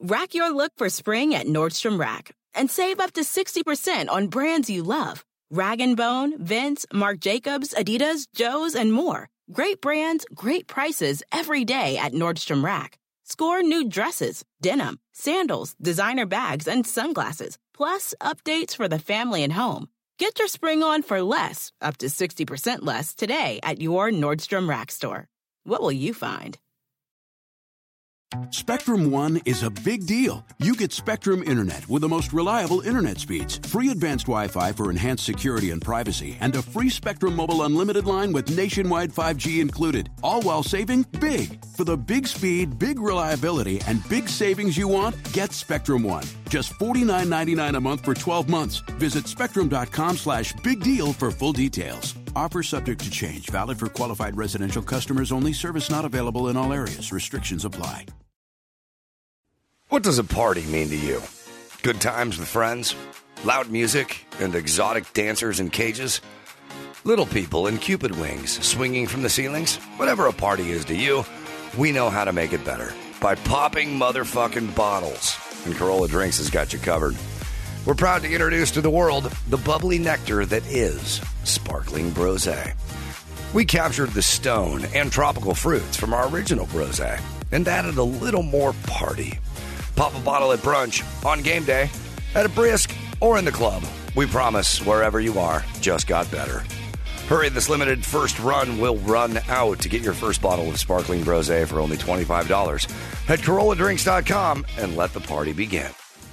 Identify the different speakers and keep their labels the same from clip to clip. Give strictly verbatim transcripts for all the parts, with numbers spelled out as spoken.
Speaker 1: Rack your look for spring at Nordstrom Rack and save up to sixty percent on brands you love. Rag and Bone, Vince, Marc Jacobs, Adidas, Joe's, and more. Great brands, great prices every day at Nordstrom Rack. Score new dresses, denim, sandals, designer bags, and sunglasses, plus updates for the family and home. Get your spring on for less, up to sixty percent less, today at your Nordstrom Rack store. What will you find?
Speaker 2: Spectrum One is a big deal. You get Spectrum Internet with the most reliable internet speeds, free advanced Wi-Fi for enhanced security and privacy, and a free Spectrum Mobile Unlimited line with nationwide five G included, all while saving big. For the big speed, big reliability, and big savings you want, get Spectrum One. Just forty-nine ninety-nine a month for twelve months. Visit spectrum.com slash big deal for full details. Offer subject to change. Valid for qualified residential customers only. Service not available in all areas. Restrictions apply.
Speaker 3: What does a party mean to you? Good times with friends? Loud music and exotic dancers in cages? Little people in Cupid wings swinging from the ceilings? Whatever a party is to you, we know how to make it better. By popping motherfucking bottles. And Corolla Drinks has got you covered. We're proud to introduce to the world the bubbly nectar that is Sparkling Brosé. We captured the stone and tropical fruits from our original Brosé and added a little more party. Pop a bottle at brunch, on game day, at a brisk, or in the club. We promise wherever you are just got better. Hurry, this limited first run will run out. To get your first bottle of Sparkling Brosé for only twenty-five dollars. Head Corolla Drinks dot com and let the party begin.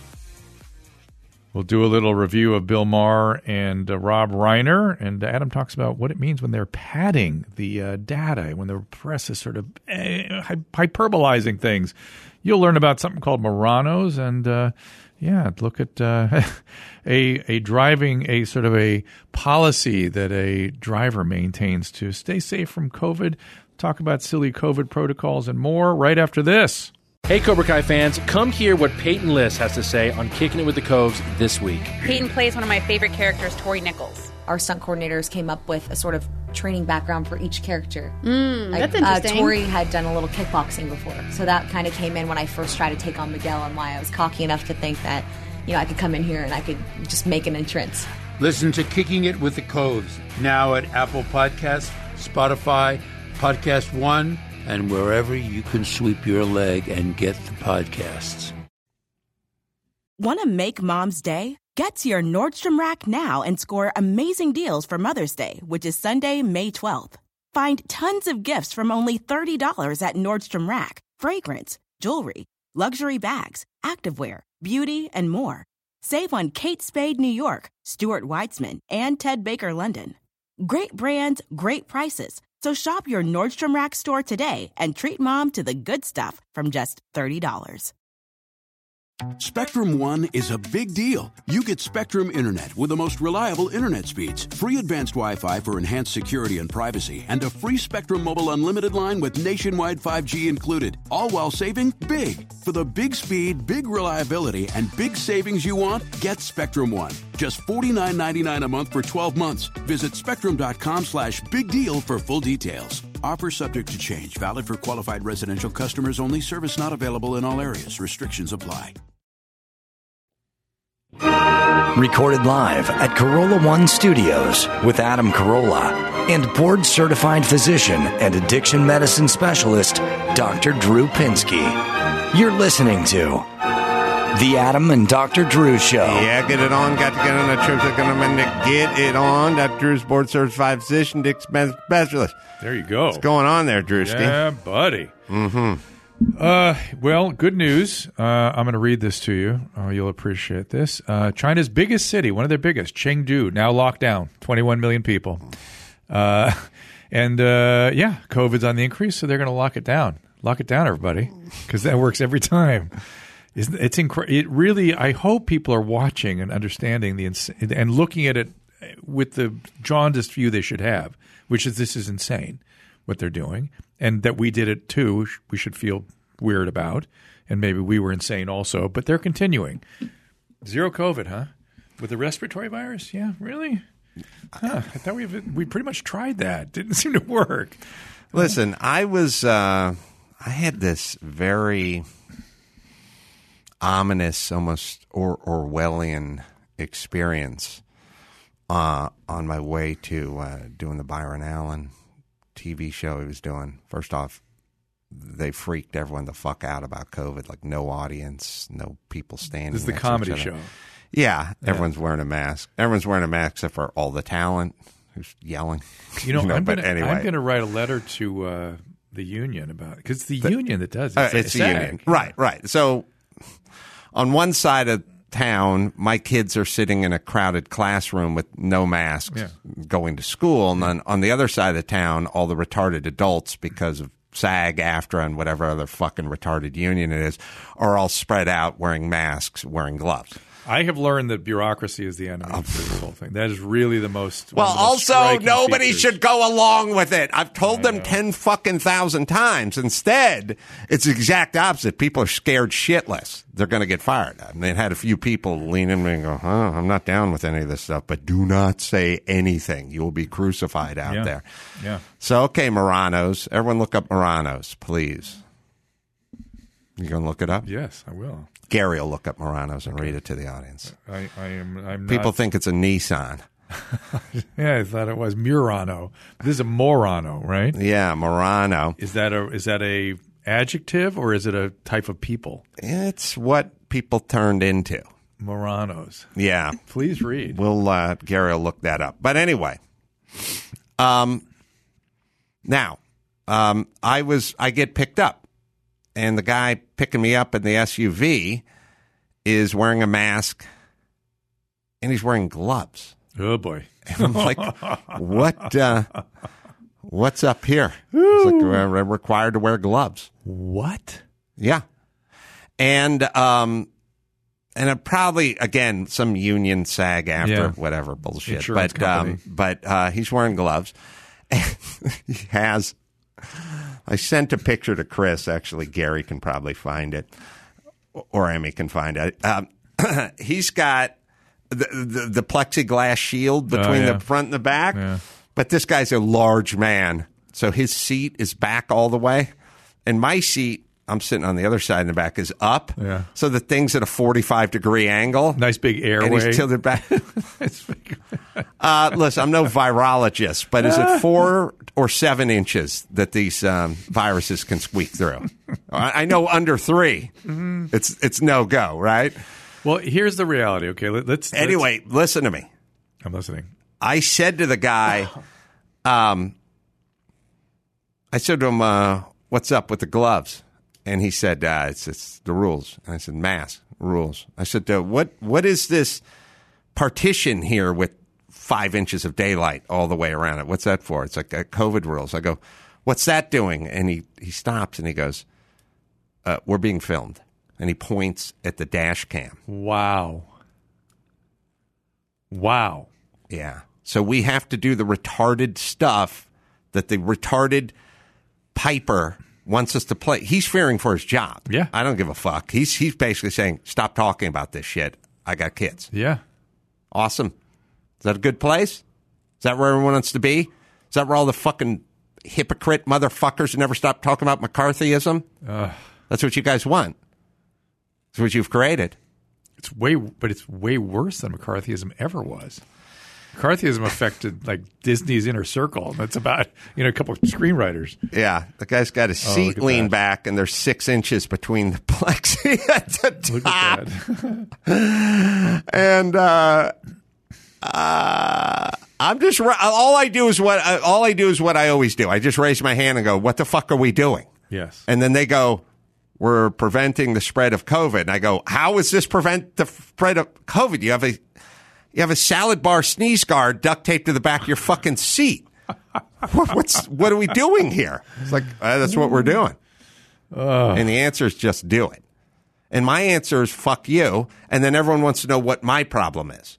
Speaker 4: We'll do a little review of Bill Maher and uh, Rob Reiner, and Adam talks about what it means when they're padding the uh, data, when the press is sort of eh, hyperbolizing things. You'll learn about something called Muranos, and uh, yeah, look at uh, a a driving a sort of a policy that a driver maintains to stay safe from COVID. Talk about silly COVID protocols and more right after this.
Speaker 5: Hey, Cobra Kai fans, come hear what Peyton List has to say on Kicking It with the Coves this week.
Speaker 6: Peyton plays one of my favorite characters, Tori Nichols.
Speaker 7: Our stunt coordinators came up with a sort of training background for each character.
Speaker 6: Mm,
Speaker 7: like,
Speaker 6: that's interesting.
Speaker 7: Uh, Tori had done a little kickboxing before, so that kind of came in when I first tried to take on Miguel, and why I was cocky enough to think that, you know, I could come in here and I could just make an entrance.
Speaker 8: Listen to Kicking It with the Coves, now at Apple Podcasts, Spotify, Podcast One, and wherever you can sweep your leg and get the podcasts.
Speaker 1: Want to make Mom's Day? Get to your Nordstrom Rack now and score amazing deals for Mother's Day, which is Sunday, May twelfth. Find tons of gifts from only thirty dollars at Nordstrom Rack. Fragrance, jewelry, luxury bags, activewear, beauty, and more. Save on Kate Spade New York, Stuart Weitzman, and Ted Baker London. Great brands, great prices. So shop your Nordstrom Rack store today and treat Mom to the good stuff from just thirty dollars.
Speaker 2: Spectrum One is a big deal. You get Spectrum Internet with the most reliable internet speeds, free advanced Wi-Fi for enhanced security and privacy, and a free Spectrum Mobile Unlimited line with nationwide five G included, all while saving big. For the big speed, big reliability, and big savings you want, get Spectrum One. Just forty-nine ninety-nine a month for twelve months. Visit spectrum.com slash big deal for full details. Offer subject to change. Valid for qualified residential customers only. Service not available in all areas. Restrictions apply.
Speaker 3: Recorded live at Corolla One Studios with Adam Carolla and board-certified physician and addiction medicine specialist, Doctor Drew Pinsky. You're listening to The Adam and Doctor Drew Show.
Speaker 9: Yeah, get it on. Got to get on a trip. They're going to get it on. Doctor Drew's board-certified physician, addiction specialist.
Speaker 4: There you go.
Speaker 9: What's going on there, Drewski?
Speaker 4: Yeah, buddy.
Speaker 9: Mm-hmm.
Speaker 4: Uh, well, good news. Uh, I'm going to read this to you. Oh, you'll appreciate this. Uh, China's biggest city, one of their biggest, Chengdu, now locked down. twenty-one million people. Uh, and, uh, yeah, COVID's on the increase, so they're going to lock it down. Lock it down, everybody, because that works every time. It's, it's incre- It really, I hope people are watching and understanding the ins- and looking at it with the jaundiced view they should have, which is this is insane, what they're doing. And that we did it too, we should feel weird about. And maybe we were insane also. But they're continuing. Zero COVID, huh? With the respiratory virus? Yeah, really? Huh. I thought we we pretty much tried that. Didn't seem to work.
Speaker 9: Listen, I was, uh, I had this very ominous, almost or Orwellian experience uh, on my way to uh, doing the Byron Allen T V show he was doing. First off, they freaked everyone the fuck out about COVID. Like no audience, no people standing.
Speaker 4: This is the
Speaker 9: next to
Speaker 4: comedy
Speaker 9: each other.
Speaker 4: show.
Speaker 9: Yeah,
Speaker 4: Yeah.
Speaker 9: everyone's wearing a mask. Everyone's wearing a mask except for all the talent who's yelling.
Speaker 4: You know,
Speaker 9: You know,
Speaker 4: I'm
Speaker 9: but
Speaker 4: gonna,
Speaker 9: anyway.
Speaker 4: I'm going to write a letter to uh, the union about it because it's the,
Speaker 9: The-
Speaker 4: union that does it.
Speaker 9: Uh,
Speaker 4: It's,
Speaker 9: it's the
Speaker 4: SAG.
Speaker 9: union. Right, right. So on one side of town, my kids are sitting in a crowded classroom with no masks
Speaker 4: Yeah.
Speaker 9: going to school. And then on the other side of the town, all the retarded adults, because of SAG, AFTRA, and whatever other fucking retarded union it is, are all spread out wearing masks, wearing gloves.
Speaker 4: I have learned that bureaucracy is the enemy for this whole thing. That is really the most.
Speaker 9: Well,
Speaker 4: one of the most
Speaker 9: also,
Speaker 4: striking
Speaker 9: nobody
Speaker 4: features.
Speaker 9: should go along with it. I've told them ten fucking thousand times. Instead, it's the exact opposite. People are scared shitless. They're going to get fired. I mean, they had a few people lean in and go, huh, I'm not down with any of this stuff, but do not say anything. You will be crucified out
Speaker 4: Yeah.
Speaker 9: there.
Speaker 4: Yeah.
Speaker 9: So, okay, Moranos. Everyone look up Moranos, please. You going to look it up?
Speaker 4: Yes, I will.
Speaker 9: Gary will look up Moranos and read it to the audience.
Speaker 4: I, I am. I'm
Speaker 9: People
Speaker 4: not,
Speaker 9: think it's a Nissan.
Speaker 4: Yeah, I thought it was Murano. This is a Morano, right?
Speaker 9: Yeah, Morano.
Speaker 4: Is that a is that a adjective or is it a type of people?
Speaker 9: It's what people turned into.
Speaker 4: Moranos.
Speaker 9: Yeah.
Speaker 4: Please read.
Speaker 9: We'll uh, Gary will look that up. But anyway, um, now um, I was I get picked up, and the guy picking me up in the S U V is wearing a mask, and he's wearing gloves.
Speaker 4: Oh boy!
Speaker 9: And I'm like, what? Uh, what's up here? It's like we're we're required to wear gloves.
Speaker 4: What?
Speaker 9: Yeah, and um, and it probably again some union SAG after
Speaker 4: Yeah.
Speaker 9: whatever bullshit.
Speaker 4: Insurance
Speaker 9: but um,
Speaker 4: company.
Speaker 9: but uh, he's wearing gloves. And he has. I sent a picture to Chris. Actually, Gary can probably find it, or Emmy can find it. Um, he's got the, the the plexiglass shield between
Speaker 4: Oh, yeah.
Speaker 9: the front and the back.
Speaker 4: Yeah.
Speaker 9: But this guy's a large man, so his seat is back all the way, and my seat, I'm sitting on the other side in the back, is up.
Speaker 4: Yeah.
Speaker 9: So the thing's at a forty-five degree angle.
Speaker 4: Nice big airway.
Speaker 9: And he's tilted back. uh, listen, I'm no virologist, but is it four or seven inches that these um, viruses can squeak through? I, I know under three,
Speaker 4: Mm-hmm.
Speaker 9: it's it's no go, right?
Speaker 4: Well, here's the reality. Okay, Let, let's.
Speaker 9: Anyway,
Speaker 4: let's,
Speaker 9: listen to me.
Speaker 4: I'm listening.
Speaker 9: I said to the guy, um, I said to him, uh, "What's up with the gloves?" And he said, uh, "It's it's the rules." And I said, "Mask rules." I said, uh, "What what is this partition here with five inches of daylight all the way around it? What's that for?" It's like uh, COVID rules. I go, "What's that doing?" And he he stops and he goes, uh, "We're being filmed." And he points at the dash cam.
Speaker 4: Wow. Wow.
Speaker 9: Yeah. So we have to do the retarded stuff that the retarded Piper wants us to play. He's fearing for his job.
Speaker 4: Yeah.
Speaker 9: I don't give a fuck. He's he's basically saying, stop talking about this shit. I got kids.
Speaker 4: Yeah.
Speaker 9: Awesome. Is that a good place? Is that where everyone wants to be? Is that where all the fucking hypocrite motherfuckers who never stop talking about McCarthyism?
Speaker 4: Uh,
Speaker 9: That's what you guys want. That's what you've created.
Speaker 4: it's way, but it's way worse than McCarthyism ever was. McCarthyism affected like Disney's inner circle. That's about you know a couple of screenwriters.
Speaker 9: Yeah, the guy's got his
Speaker 4: Oh,
Speaker 9: seat
Speaker 4: look at
Speaker 9: leaned
Speaker 4: that.
Speaker 9: back, and there's six inches between the plexi at the
Speaker 4: Look
Speaker 9: top.
Speaker 4: at that.
Speaker 9: And uh, uh, I'm just ra- all I do is what uh, all I do is what I always do. I just raise my hand and go, "What the fuck are we doing?"
Speaker 4: Yes.
Speaker 9: And then they go, "We're preventing the spread of COVID." And I go, "How is this prevent the spread of COVID? You have a you have a salad bar sneeze guard duct taped to the back of your fucking seat. what, what's what are we doing here?" It's like uh, that's what we're doing. And the answer is just do it. And my answer is fuck you. And then everyone wants to know what my problem is.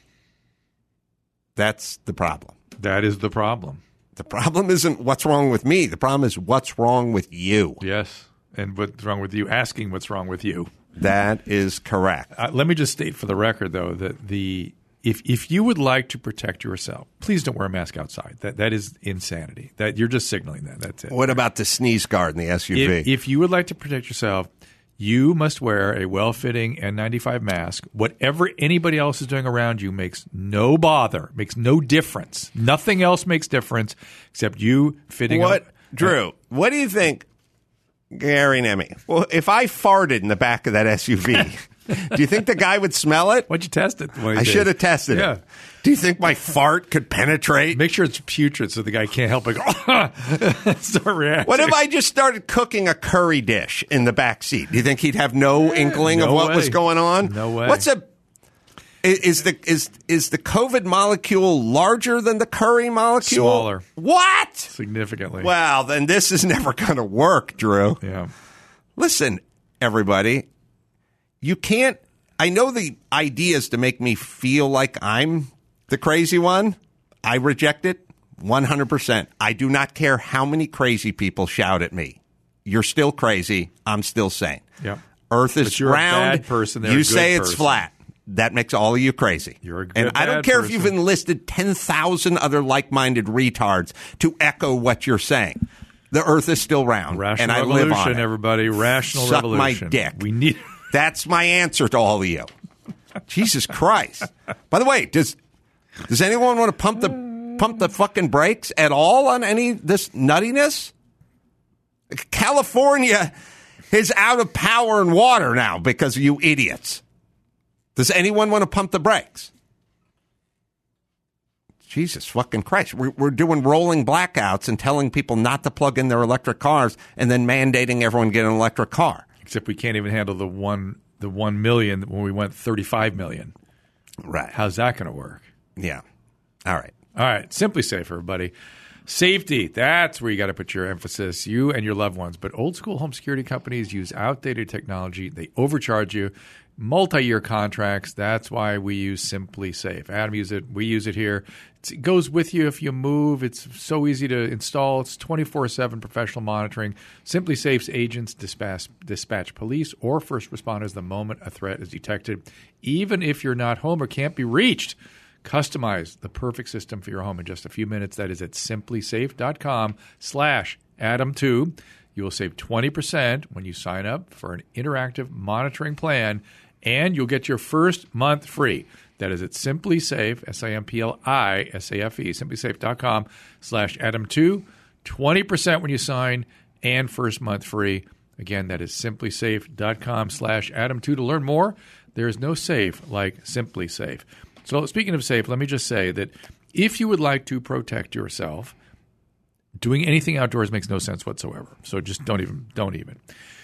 Speaker 9: That's the problem.
Speaker 4: That is the problem.
Speaker 9: The problem isn't what's wrong with me. The problem is what's wrong with you.
Speaker 4: Yes. And what's wrong with you? Asking what's wrong with you.
Speaker 9: That is correct.
Speaker 4: Uh, let me just state for the record, though, that the if if you would like to protect yourself, please don't wear a mask outside. That that is insanity. That you're just signaling that. That's it.
Speaker 9: What about the sneeze guard in the S U V?
Speaker 4: If, if you would like to protect yourself, You must wear a well-fitting N ninety-five mask. Whatever anybody else is doing around you makes no bother, makes no difference. Nothing else makes difference except you fitting
Speaker 9: What,
Speaker 4: up.
Speaker 9: Drew, what do you think, Gary Nemi? Well, if I farted in the back of that S U V, do you think the guy would smell it?
Speaker 4: Why'd you test it?
Speaker 9: I should have tested
Speaker 4: yeah.
Speaker 9: it. Do you think my fart could penetrate?
Speaker 4: Make sure it's putrid so the guy can't help but go, start reacting.
Speaker 9: What if I just started cooking a curry dish in the back seat? Do you think he'd have no inkling
Speaker 4: no
Speaker 9: of what
Speaker 4: way.
Speaker 9: was going on?
Speaker 4: No way.
Speaker 9: What's a is the is is the COVID molecule larger than the curry molecule?
Speaker 4: Smaller.
Speaker 9: What?
Speaker 4: Significantly.
Speaker 9: Well, then this is never going to work, Drew.
Speaker 4: Yeah.
Speaker 9: Listen, everybody, you can't. I know the idea is to make me feel like I'm the crazy one. I reject it one hundred percent. I do not care how many crazy people shout at me. You're still crazy. I'm still sane.
Speaker 4: Yeah.
Speaker 9: Earth is
Speaker 4: But you're a
Speaker 9: round.
Speaker 4: bad person. They're a
Speaker 9: You
Speaker 4: good
Speaker 9: say it's
Speaker 4: person.
Speaker 9: flat. That makes all of you crazy.
Speaker 4: You're a good,
Speaker 9: and I don't
Speaker 4: bad
Speaker 9: care
Speaker 4: person.
Speaker 9: if you've enlisted ten thousand other like-minded retards to echo what you're saying. The Earth is still round,
Speaker 4: Rational
Speaker 9: and I
Speaker 4: revolution,
Speaker 9: live on it.
Speaker 4: everybody. Rational
Speaker 9: Suck
Speaker 4: revolution.
Speaker 9: my dick.
Speaker 4: We need.
Speaker 9: That's my answer to all of you. Jesus Christ! By the way, does does anyone want to pump the pump the fucking brakes at all on any of this nuttiness? California is out of power and water now because of you idiots. Does anyone want to pump the brakes? Jesus fucking Christ. We're, we're doing rolling blackouts and telling people not to plug in their electric cars and then mandating everyone get an electric car.
Speaker 4: Except we can't even handle the one the one million when we went thirty-five million.
Speaker 9: Right.
Speaker 4: How's that going to work?
Speaker 9: Yeah. All right.
Speaker 4: All right. Simply Safe, everybody. Safety. That's where you got to put your emphasis, you and your loved ones. But old school home security companies use outdated technology. They overcharge you. Multi-year contracts. That's why we use Simply Safe. Adam uses it. We use it here. It's, it goes with you if you move. It's so easy to install. It's twenty-four seven professional monitoring. Simply Safe's agents dispatch, dispatch police or first responders the moment a threat is detected, even if you're not home or can't be reached. Customize the perfect system for your home in just a few minutes. That is at simplysafe.com slash Adam2. You will save twenty percent when you sign up for an interactive monitoring plan, and you'll get your first month free. That is at SimpliSafe, S I M P L I S A F E, simplysafe.com slash Adam2. twenty percent when you sign and first month free. Again, that is simplysafe.com slash Adam2. To learn more, there is no safe like Simply Safe. So speaking of safe, let me just say that if you would like to protect yourself, doing anything outdoors makes no sense whatsoever. So just don't even, don't even.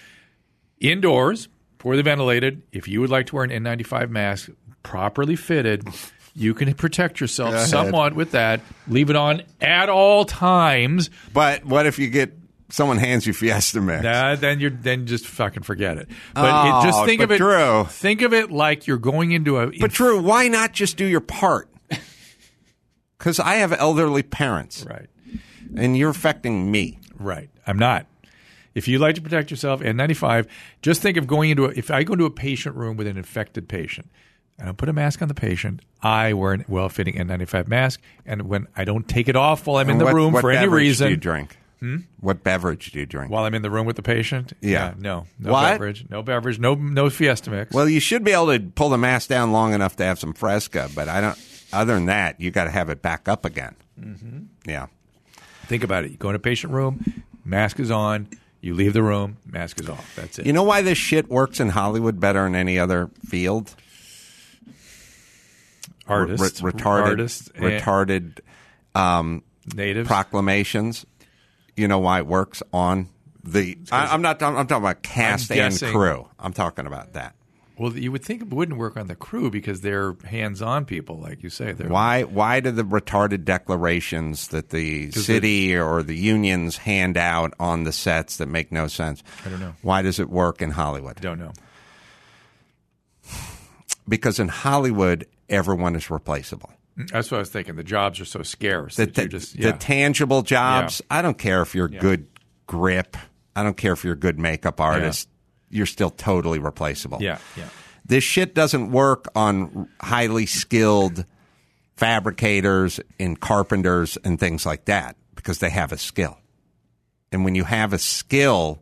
Speaker 4: Indoors, poorly ventilated, if you would like to wear an N ninety-five mask properly fitted, you can protect yourself somewhat with that. Leave it on at all times.
Speaker 9: But what if you get someone hands you Fiesta Mix?
Speaker 4: Nah, then you're then just fucking forget it. But
Speaker 9: Oh,
Speaker 4: it, just think
Speaker 9: but
Speaker 4: of it.
Speaker 9: Drew.
Speaker 4: Think of it like you're going into a.
Speaker 9: But Drew, why not just do your part? Because I have elderly parents.
Speaker 4: Right.
Speaker 9: And you're affecting me.
Speaker 4: Right. I'm not. If you'd like to protect yourself, N ninety-five, just think of going into a, if I go into a patient room with an infected patient, I don't put a mask on the patient, I wear a well-fitting N ninety-five mask, and when I don't take it off while I'm in
Speaker 9: And
Speaker 4: the
Speaker 9: what-
Speaker 4: room
Speaker 9: what
Speaker 4: for any
Speaker 9: beverage
Speaker 4: reason.
Speaker 9: do you drink?
Speaker 4: Hmm?
Speaker 9: What beverage do you drink?
Speaker 4: While I'm in the room with the patient?
Speaker 9: Yeah.
Speaker 4: no. No
Speaker 9: What?
Speaker 4: beverage. No beverage. No no Fiesta Mix.
Speaker 9: Well, you should be able to pull the mask down long enough to have some Fresca, but I don't. Other than that, you got to have it back up again.
Speaker 4: Mm-hmm.
Speaker 9: Yeah.
Speaker 4: Think about it. You go in a patient room, mask is on, you leave the room, mask is off. That's it.
Speaker 9: You know why this shit works in Hollywood better than any other field?
Speaker 4: Artists.
Speaker 9: Re- retarded,
Speaker 4: Artists. and
Speaker 9: retarded um,
Speaker 4: natives.
Speaker 9: proclamations. You know why it works on the? I, I'm not. I'm talking about cast
Speaker 4: I'm
Speaker 9: and
Speaker 4: guessing-
Speaker 9: crew. I'm talking about that.
Speaker 4: Well, you would think it wouldn't work on the crew because they're hands-on people, like you say. They're
Speaker 9: Why? Why do the retarded declarations that the city or the unions hand out on the sets that make no sense?
Speaker 4: I don't know.
Speaker 9: Why does it work in Hollywood?
Speaker 4: Don't know.
Speaker 9: Because in Hollywood, everyone is replaceable.
Speaker 4: That's what I was thinking. The jobs are so scarce.
Speaker 9: The,
Speaker 4: that
Speaker 9: the,
Speaker 4: you're just, yeah.
Speaker 9: the tangible jobs. I don't care if you're
Speaker 4: Yeah.
Speaker 9: good grip. I don't care if you're a good makeup artist. You're still totally replaceable.
Speaker 4: Yeah, yeah.
Speaker 9: This shit doesn't work on highly skilled fabricators and carpenters and things like that because they have a skill. And when you have a skill,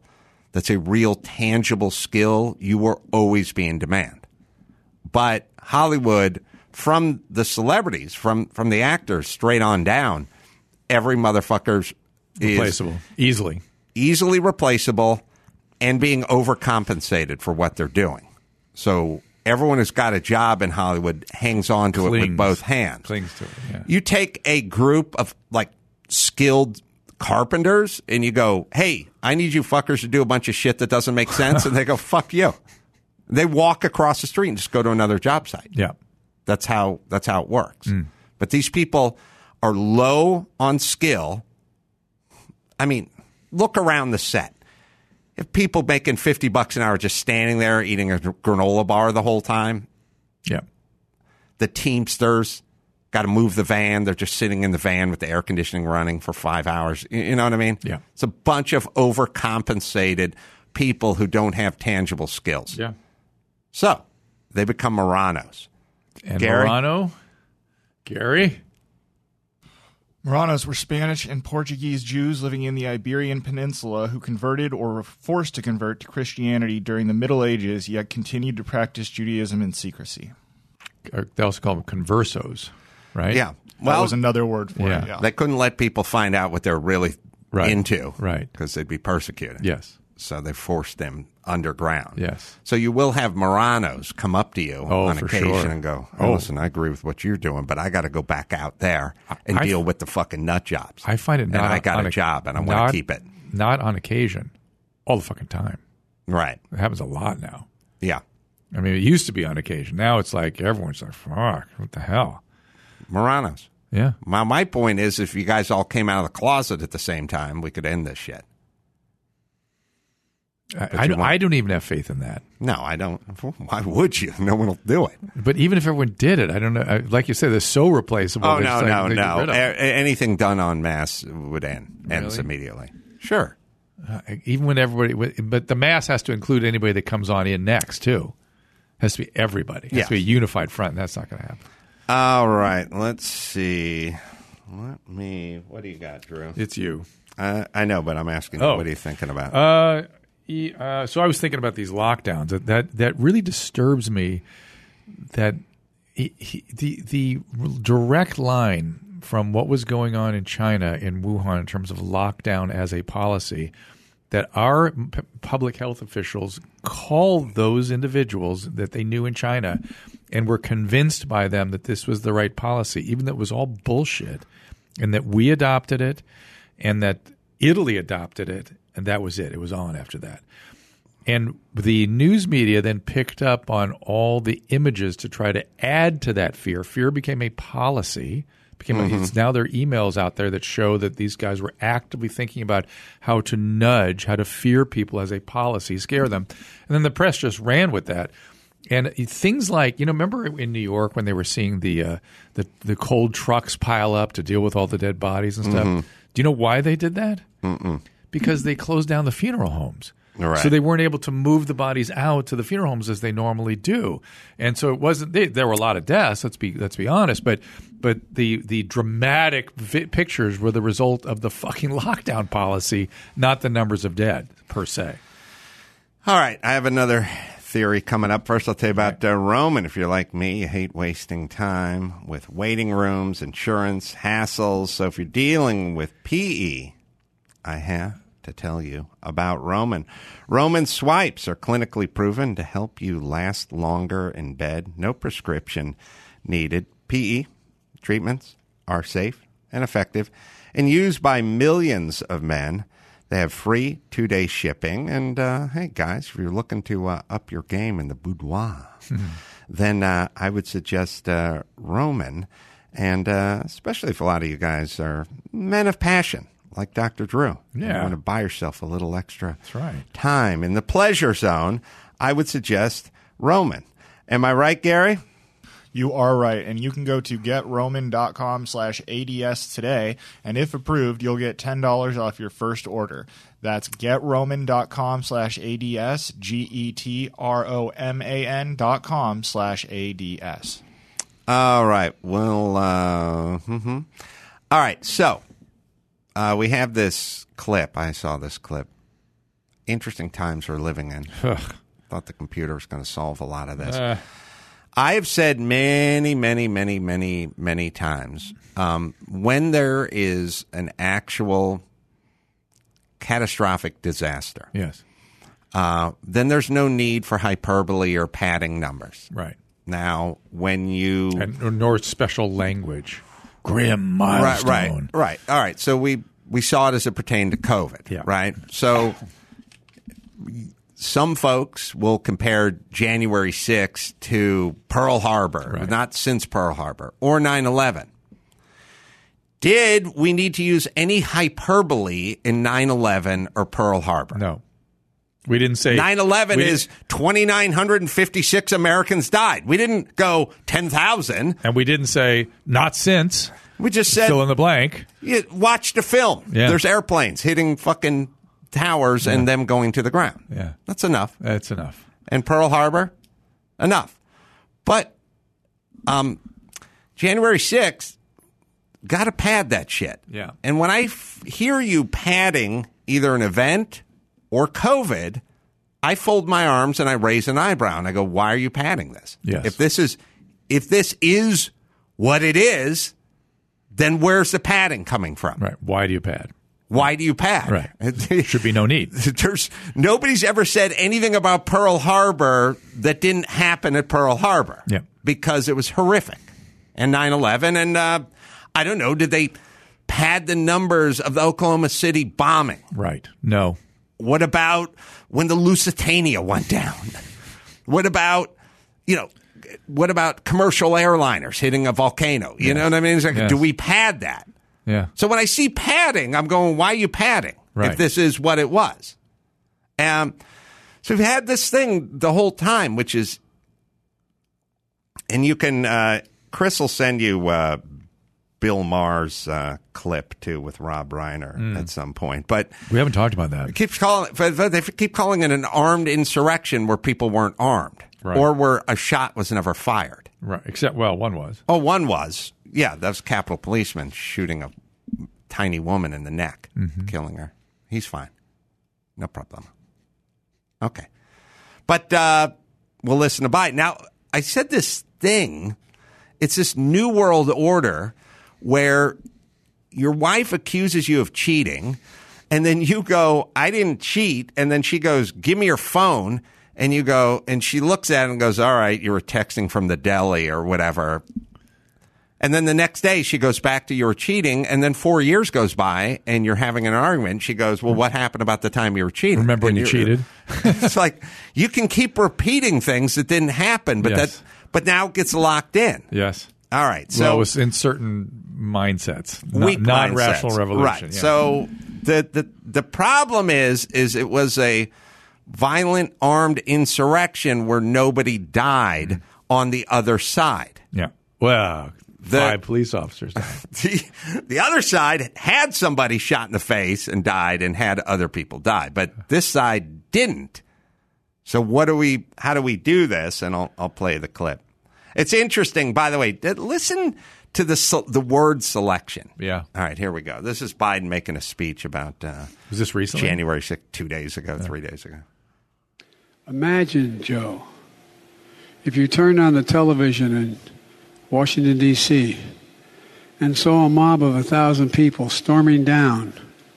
Speaker 9: that's a real tangible skill, you will always be in demand. But Hollywood, from the celebrities, from, from the actors straight on down, every motherfucker's
Speaker 4: replaceable,
Speaker 9: is
Speaker 4: easily.
Speaker 9: Easily replaceable and being overcompensated for what they're doing. So everyone who's got a job in Hollywood hangs on to
Speaker 4: Clings.
Speaker 9: it with both hands.
Speaker 4: Clings to it, yeah.
Speaker 9: You take a group of like skilled carpenters and you go, hey, I need you fuckers to do a bunch of shit that doesn't make sense. And they go, fuck you. They walk across the street and just go to another job site.
Speaker 4: Yeah.
Speaker 9: That's how that's how it works.
Speaker 4: Mm.
Speaker 9: But these people are low on skill. I mean, look around the set. If people making fifty bucks an hour just standing there eating a granola bar the whole time.
Speaker 4: Yeah.
Speaker 9: The Teamsters got to move the van. They're just sitting in the van with the air conditioning running for five hours. You know what I mean?
Speaker 4: Yeah.
Speaker 9: It's a bunch of overcompensated people who don't have tangible skills.
Speaker 4: Yeah.
Speaker 9: So they become Moranos.
Speaker 4: And
Speaker 9: Gary?
Speaker 4: Morano? Gary?
Speaker 10: Moranos were Spanish and Portuguese Jews living in the Iberian Peninsula who converted or were forced to convert to Christianity during the Middle Ages, yet continued to practice Judaism in secrecy.
Speaker 4: They also call them conversos, right?
Speaker 9: Yeah.
Speaker 10: Well, that
Speaker 9: Well,
Speaker 10: was another word for
Speaker 4: yeah.
Speaker 10: it. Yeah.
Speaker 9: they couldn't let people find out what they're really
Speaker 4: Right.
Speaker 9: into.
Speaker 4: Right.
Speaker 9: Because they'd be persecuted.
Speaker 4: Yes.
Speaker 9: So they forced them underground.
Speaker 4: Yes.
Speaker 9: So you will have Moranos come up to you
Speaker 4: Oh,
Speaker 9: on
Speaker 4: for
Speaker 9: occasion
Speaker 4: sure.
Speaker 9: and go, oh,
Speaker 4: Oh.
Speaker 9: listen, I agree with what you're doing, but I got to go back out there and
Speaker 4: I-
Speaker 9: deal with the fucking nut jobs.
Speaker 4: I find it
Speaker 9: and
Speaker 4: not
Speaker 9: I got
Speaker 4: on
Speaker 9: a
Speaker 4: a-
Speaker 9: job and I want
Speaker 4: not-
Speaker 9: to keep it.
Speaker 4: Not on occasion. All the fucking time.
Speaker 9: Right.
Speaker 4: It happens a lot now.
Speaker 9: Yeah.
Speaker 4: I mean, it used to be on occasion. Now it's like everyone's like, fuck, what the hell?
Speaker 9: Moranos.
Speaker 4: Yeah.
Speaker 9: My, my point is if you guys all came out of the closet at the same time, we could end this shit.
Speaker 4: I,
Speaker 9: you
Speaker 4: I,
Speaker 9: want-
Speaker 4: I don't even have faith in that.
Speaker 9: No, I don't. Why would you? No one will do it.
Speaker 4: But even if everyone did it, I don't know. I- Like you said, they're so replaceable.
Speaker 9: Oh,
Speaker 4: they're
Speaker 9: no,
Speaker 4: just like,
Speaker 9: no,
Speaker 4: they get
Speaker 9: no.
Speaker 4: rid of
Speaker 9: A-
Speaker 4: them.
Speaker 9: anything done en masse would end. Ends
Speaker 4: Really?
Speaker 9: immediately. Sure.
Speaker 4: Uh, even when everybody, but the mass has to include anybody that comes on in next too. Has to be everybody. Has
Speaker 9: Yes.
Speaker 4: to be a unified front. And that's not going to happen.
Speaker 9: All right. Let's see. Let me. What do you got, Drew?
Speaker 4: It's you.
Speaker 9: Uh, I know, but I'm asking you.
Speaker 4: Oh.
Speaker 9: What are you thinking about?
Speaker 4: Uh, e- uh, so I was thinking about these lockdowns. That that, that really disturbs me. That he, he, the the direct line from what was going on in China in Wuhan in terms of lockdown as a policy, that our p- public health officials called those individuals that they knew in China and were convinced by them that this was the right policy, even though it was all bullshit, and that we adopted it and that Italy adopted it, and that was it. It was on after that. And the news media then picked up on all the images to try to add to that fear. Fear became a policy. Became
Speaker 9: Mm-hmm.
Speaker 4: a, it's now there are emails out there that show that these guys were actively thinking about how to nudge, how to fear people as a policy, scare them. And then the press just ran with that. And things like, you know, remember in New York when they were seeing the uh, the, the cold trucks pile up to deal with all the dead bodies and stuff?
Speaker 9: Mm-hmm.
Speaker 4: Do you know why they did that? Mm-mm. Because they closed down the funeral homes.
Speaker 9: Right.
Speaker 4: So they weren't able to move the bodies out to the funeral homes as they normally do, and so it wasn't. They, there were a lot of deaths. Let's be let's be honest, but but the the dramatic vi- pictures were the result of the fucking lockdown policy, not the numbers of dead per se.
Speaker 9: All right. I have another theory coming up. First, I'll tell you about uh, Roman. If you're like me, you hate wasting time with waiting rooms, insurance, hassles. So if you're dealing with P E, I have to tell you about Roman. Roman swipes are clinically proven to help you last longer in bed. No prescription needed. P E treatments are safe and effective and used by millions of men. They have free two-day shipping. And, uh, hey, guys, if you're looking to uh, up your game in the boudoir, then uh, I would suggest uh, Roman. And uh, especially if a lot of you guys are men of passion, like Doctor Drew.
Speaker 4: Yeah.
Speaker 9: You want to buy yourself a little extra
Speaker 4: That's right.
Speaker 9: time in the pleasure zone, I would suggest Roman. Am I right, Gary?
Speaker 10: You are right, and you can go to getroman.com slash ADS today, and if approved, you'll get ten dollars off your first order. That's getroman.com slash ADS, G E T R O M A N dot com slash ADS.
Speaker 9: All right. Well, uh, mm-hmm. All right. So uh, we have this clip. I saw this clip. interesting times we're living in. Thought the computer was going to solve a lot of this.
Speaker 4: Uh,
Speaker 9: I have said many, many, many, many, many times, um, when there is an actual catastrophic disaster,
Speaker 4: yes,
Speaker 9: uh, then there's no need for hyperbole or padding numbers.
Speaker 4: right.
Speaker 9: Now, when you
Speaker 4: And nor special language. Grim milestone.
Speaker 9: Right, right, right. All right. So we we saw it as it pertained to COVID,
Speaker 4: Yeah.
Speaker 9: right? So some folks will compare January sixth to Pearl Harbor,
Speaker 4: Right.
Speaker 9: not since Pearl Harbor, or nine eleven. Did we need to use any hyperbole in nine eleven or Pearl Harbor?
Speaker 4: No. We didn't say
Speaker 9: nine eleven
Speaker 4: we
Speaker 9: is
Speaker 4: didn't-
Speaker 9: two thousand nine hundred fifty-six Americans died. We didn't go ten thousand.
Speaker 4: And we didn't say not since.
Speaker 9: We just said
Speaker 4: Fill in the blank.
Speaker 9: you watch the film.
Speaker 4: Yeah.
Speaker 9: There's airplanes hitting fucking towers and them going to the ground.
Speaker 4: Yeah.
Speaker 9: That's enough.
Speaker 4: That's enough.
Speaker 9: And Pearl Harbor, enough. But um, January sixth, got to pad that shit.
Speaker 4: Yeah.
Speaker 9: And when I f- hear you padding either an event or COVID, I fold my arms and I raise an eyebrow and I go, why are you padding this?
Speaker 4: Yes.
Speaker 9: If this is if this is what it is, then where's the padding coming from?
Speaker 4: Right. Why do you pad?
Speaker 9: Why do you pad?
Speaker 4: Right. Should be no need.
Speaker 9: There's nobody's ever said anything about Pearl Harbor that didn't happen at Pearl Harbor.
Speaker 4: Yeah.
Speaker 9: Because it was horrific. And nine eleven, and uh, I don't know, did they pad the numbers of the Oklahoma City bombing?
Speaker 4: Right. No.
Speaker 9: What about when the Lusitania went down? What about, you know, what about commercial airliners hitting a volcano? You
Speaker 4: Yes.
Speaker 9: know what I mean? It's like,
Speaker 4: Yes.
Speaker 9: do we pad that?
Speaker 4: Yeah.
Speaker 9: So when I see padding, I'm going, why are you padding
Speaker 4: Right.
Speaker 9: if this is what it was? Um, so we've had this thing the whole time, which is, and you can, uh, Chris will send you uh, Bill Maher's uh, clip, too, with Rob Reiner
Speaker 4: Mm.
Speaker 9: at some point. But
Speaker 4: We haven't talked about that.
Speaker 9: it keeps calling, they keep calling it an armed insurrection where people weren't armed
Speaker 4: Right.
Speaker 9: or where a shot was never fired.
Speaker 4: Right. Except, well, one was.
Speaker 9: Oh, one was. Yeah, that was Capitol Policeman shooting a tiny woman in the neck,
Speaker 4: Mm-hmm.
Speaker 9: killing her. He's fine. No problem. Okay. But uh, we'll listen to Biden. Now, I said this thing. It's this new world order where your wife accuses you of cheating, and then you go, I didn't cheat. And then she goes, give me your phone. And you go, and she looks at it and goes, all right, you were texting from the deli or whatever. And then the next day she goes back to you were cheating. And then four years goes by and you're having an argument. She goes, well, what happened about the time you were cheating?
Speaker 4: Remember when
Speaker 9: And
Speaker 4: you
Speaker 9: you're-
Speaker 4: cheated?
Speaker 9: It's like you can keep repeating things that didn't happen, but
Speaker 4: Yes.
Speaker 9: that but now it gets locked in.
Speaker 4: Yes.
Speaker 9: All right. So
Speaker 4: well, it was in certain mindsets. Non-
Speaker 9: weak
Speaker 4: non-rational
Speaker 9: mindsets.
Speaker 4: revolution.
Speaker 9: Right.
Speaker 4: Yeah.
Speaker 9: So the, the the problem is is it was a violent armed insurrection where nobody died on the other side.
Speaker 4: Yeah. Well,
Speaker 9: The-
Speaker 4: five police officers died.
Speaker 9: The, the other side had somebody shot in the face and died and had other people die, but this side didn't. So what do we, how do we do this? And I'll, I'll play the clip. It's interesting, by the way, th- listen to the, se- the word selection.
Speaker 4: Yeah.
Speaker 9: All right, here we go. This is Biden making a speech about uh,
Speaker 4: Was this recently?
Speaker 9: January sixth, two days ago, three days ago.
Speaker 11: Imagine, Joe, if you turned on the television in Washington, D C and saw a mob of a thousand people storming down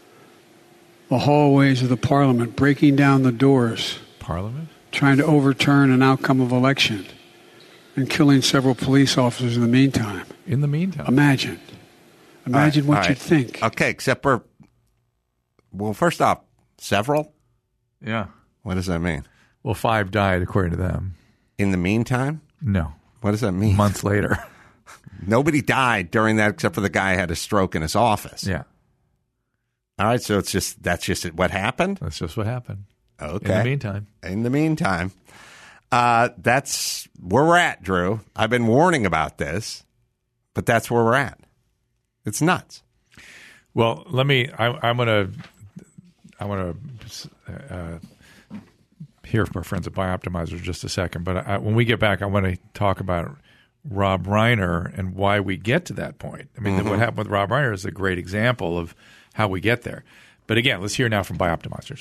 Speaker 11: the hallways of the parliament, breaking down the doors,
Speaker 4: Parliament?
Speaker 11: trying to overturn an outcome of election, and killing several police officers in the meantime.
Speaker 4: In the meantime.
Speaker 11: Imagine. Imagine
Speaker 9: All right,
Speaker 11: what
Speaker 9: all
Speaker 11: you'd
Speaker 9: right.
Speaker 11: think.
Speaker 9: Okay, except for, well, first off, several?
Speaker 4: Yeah.
Speaker 9: What does that mean?
Speaker 4: Well, five died according to them.
Speaker 9: In the meantime?
Speaker 4: No.
Speaker 9: What does that mean?
Speaker 4: Months later.
Speaker 9: Nobody died during that except for the guy who had a stroke in his office.
Speaker 4: Yeah.
Speaker 9: All right, so it's just that's just it, what happened?
Speaker 4: That's just what happened.
Speaker 9: Okay.
Speaker 4: In the meantime.
Speaker 9: In the meantime, uh, that's where we're at, Drew. I've been warning about this, but that's where we're at. It's nuts.
Speaker 4: Well, let me. I, I'm gonna. I want to uh, hear from our friends at Bioptimizer in just a second. But I, when we get back, I want to talk about Rob Reiner and why we get to that point. I mean,
Speaker 9: Mm-hmm.
Speaker 4: what happened with Rob Reiner is a great example of how we get there. But again, let's hear now from Bioptimizers.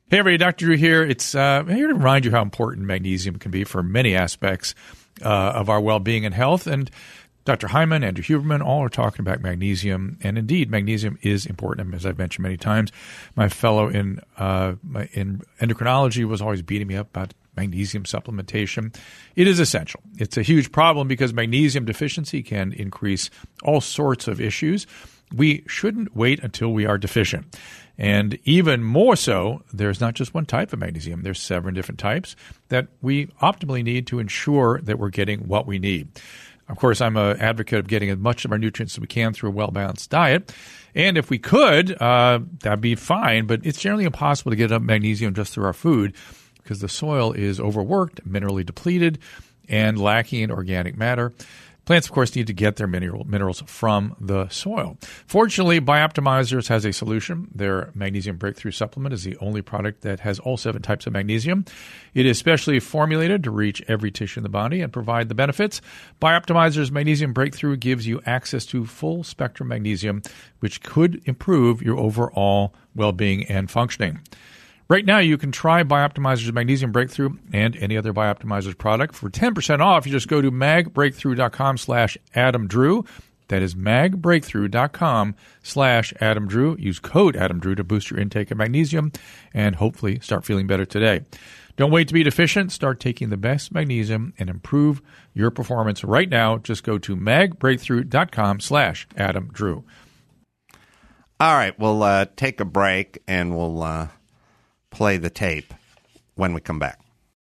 Speaker 4: Hey, everybody, Doctor Drew here. It's uh, I'm here to remind you how important magnesium can be for many aspects uh, of our well-being and health. And Doctor Hyman, Andrew Huberman, all are talking about magnesium. And indeed, magnesium is important, as I've mentioned many times. My fellow in uh, my, in endocrinology was always beating me up about magnesium supplementation. It is essential. It's a huge problem because magnesium deficiency can increase all sorts of issues. We shouldn't wait until we are deficient. And even more so, there's not just one type of magnesium. There's seven different types that we optimally need to ensure that we're getting what we need. Of course, I'm an advocate of getting as much of our nutrients as we can through a well-balanced diet. And if we could, uh, that'd be fine. But it's generally impossible to get enough magnesium just through our food because the soil is overworked, minerally depleted, and lacking in organic matter. Plants, of course, need to get their mineral, minerals from the soil. Fortunately, Bioptimizers has a solution. Their Magnesium Breakthrough Supplement is the only product that has all seven types of magnesium. It is specially formulated to reach every tissue in the body and provide the benefits. Bioptimizers Magnesium Breakthrough gives you access to full-spectrum magnesium, which could improve your overall well-being and functioning. Right now, you can try Bioptimizers Magnesium Breakthrough and any other Bioptimizers product for ten percent off. You just go to magbreakthrough.com slash Adam Drew. That is magbreakthrough.com slash Adam Drew. Use code Adam Drew to boost your intake of magnesium and hopefully start feeling better today. Don't wait to be deficient. Start taking the best magnesium and improve your performance right now. Just go to magbreakthrough.com slash Adam Drew.
Speaker 9: All right, we'll uh, take a break and we'll uh, play the tape when we come back.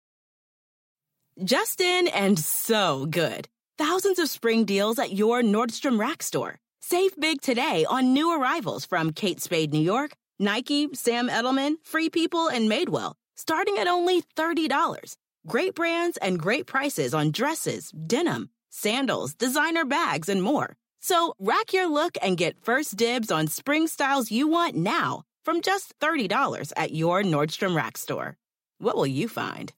Speaker 1: Justin and so good. Thousands of spring deals at your Nordstrom Rack store. Save big today on new arrivals from Kate Spade New York, Nike, Sam Edelman, Free People, and Madewell, starting at only thirty dollars. Great brands and great prices on dresses, denim, sandals, designer bags, and more. So rack your look and get first dibs on spring styles you want now from just thirty dollars at your Nordstrom Rack store. What will you find?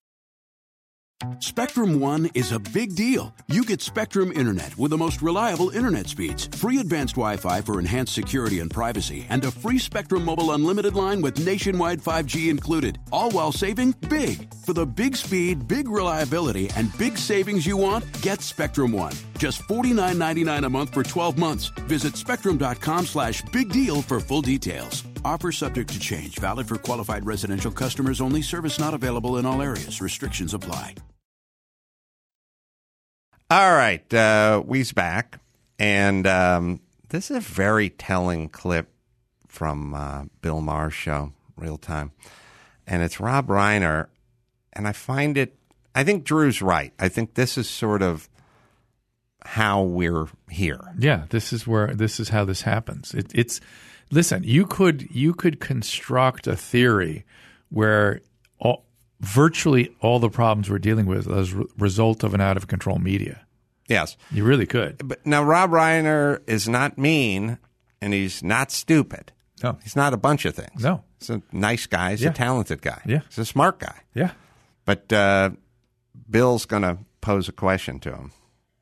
Speaker 2: Spectrum One is a big deal. You get Spectrum Internet with the most reliable internet speeds, free advanced Wi-Fi for enhanced security and privacy, and a free Spectrum Mobile Unlimited line with nationwide five G included, all while saving big. For the big speed, big reliability, and big savings you want, get Spectrum One. Just forty-nine ninety-nine a month for twelve months. Visit spectrum.com slash big deal for full details. Offer subject to change. Valid for qualified residential customers only. Service not available in all areas. Restrictions apply.
Speaker 9: All right, uh, we's back, and um, this is a very telling clip from uh, Bill Maher's show, Real Time, and it's Rob Reiner, and I find it, I think Drew's right. I think this is sort of how we're here.
Speaker 4: Yeah, this is where, this is how this happens. It, it's, listen, you could, you could construct a theory where all, virtually all the problems we're dealing with as a result of an out-of-control media.
Speaker 9: Yes.
Speaker 4: You really could.
Speaker 9: But now, Rob Reiner is not mean, and he's not stupid.
Speaker 4: No.
Speaker 9: He's not a bunch of things.
Speaker 4: No.
Speaker 9: He's a nice guy. He's
Speaker 4: Yeah.
Speaker 9: a talented guy.
Speaker 4: Yeah.
Speaker 9: He's a smart guy.
Speaker 4: Yeah.
Speaker 9: But uh, Bill's going to pose a question to him.